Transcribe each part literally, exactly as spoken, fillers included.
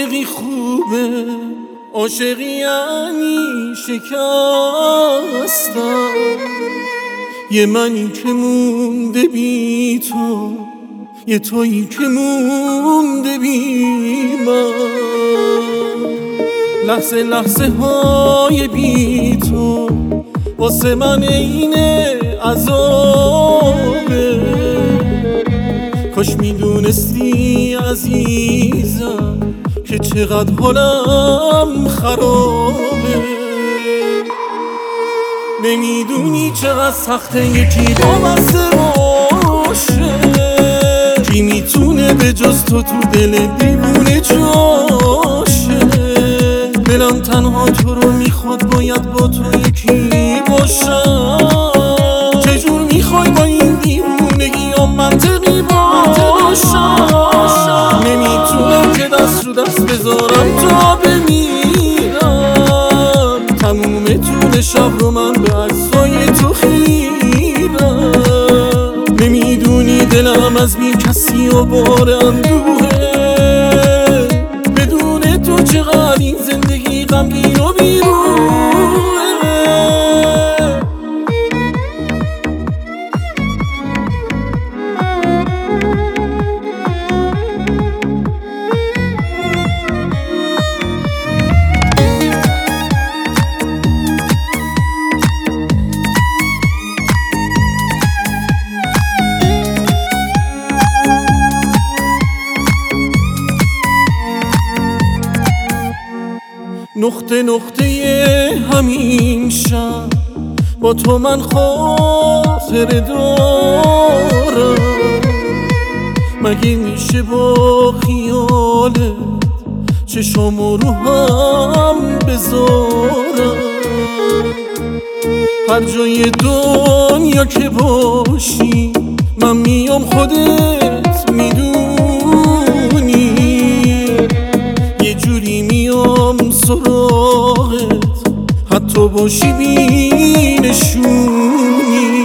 عاشقی خوبه، عاشقی یعنی شکستم، یه منی که مونده بی تو، یه تویی که مونده بی من. لحظه لحظه های بی تو واسه من اینه عذابه. کاش میدونستی عزیزم که چقدر حالم خرابه. نمیدونی چقدر سخته یکی وابسته باشه، کی میتونه به جز تو تو دل دیوونه جاشه. دلم تنها تو رو میخواد، باید با تو یکی باشم. چجور میخوای با این دیوونگی هم منطقی باشم؟ نمیتونم که دست رو دست بذارم تا بمیرم. تموم طول شب رو من به عکسای تو خیرم. نمیدونی دلم از بی کسی و بار اندوهه، بدون تو چقدر این زندگی غمگین و بیروحه. نقطه نقطه همین شب با تو من خاطره دارم. مگه میشه با خیالت چشامو رو هم بذارم؟ هر جای دنیا که باشی من میام، خودت میدونی. یه جوری میام سراغت حتی باشی بی نشونی.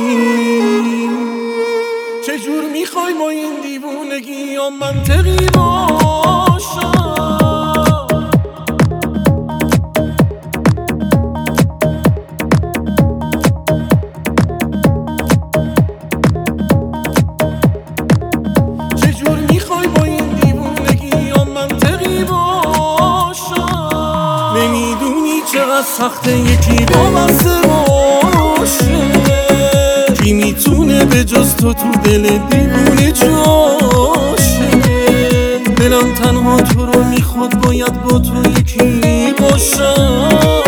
چجور میخوای با این دیوونگی یا منطقی باشم؟ چجور میخوای با این دیوونگی یا منطقی باشم؟ نمیدونی چقدر سخته یکی وابسته باشه، کی میتونه به جز تو تو دل دیوونه جاشه. دلم تنها تو رو میخواد، باید با تو یکی باشم.